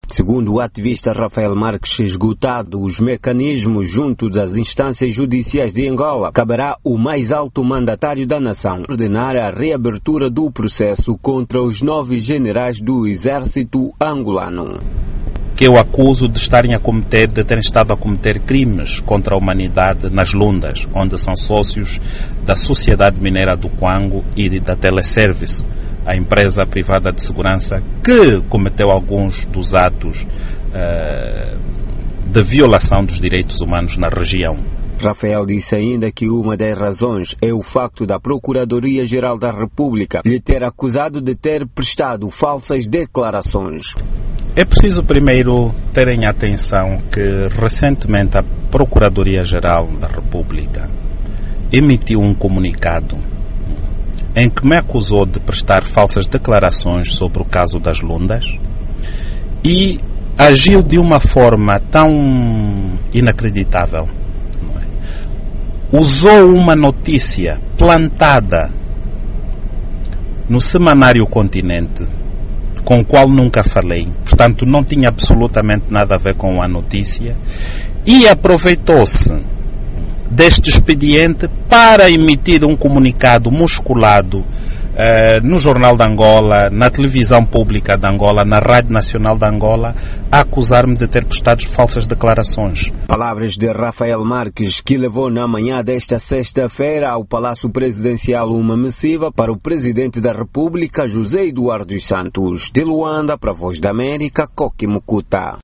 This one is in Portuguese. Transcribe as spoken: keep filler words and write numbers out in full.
Segundo o ativista Rafael Marques, esgotado os mecanismos junto das instâncias judiciais de Angola, caberá o mais alto mandatário da nação ordenar a reabertura do processo contra os nove generais do exército angolano. Que eu acuso de estarem a cometer, de terem estado a cometer crimes contra a humanidade nas Lundas, onde são sócios da Sociedade Mineira do Quango e da Teleservice, a empresa privada de segurança que cometeu alguns dos atos uh, de violação dos direitos humanos na região. Rafael disse ainda que uma das razões é o facto da Procuradoria-Geral da República lhe ter acusado de ter prestado falsas declarações. É preciso primeiro terem atenção que recentemente a Procuradoria-Geral da República emitiu um comunicado em que me acusou de prestar falsas declarações sobre o caso das Lundas e agiu de uma forma tão inacreditável. Não é? Usou uma notícia plantada no semanário Continente, com o qual nunca falei, portanto não tinha absolutamente nada a ver com a notícia, e aproveitou-se deste expediente para emitir um comunicado musculado uh, no Jornal de Angola, na televisão pública de Angola, na Rádio Nacional de Angola, a acusar-me de ter prestado falsas declarações. Palavras de Rafael Marques, que levou na manhã desta sexta-feira ao Palácio Presidencial uma missiva para o Presidente da República, José Eduardo dos Santos. De Luanda, para a Voz da América, Coque Mucuta.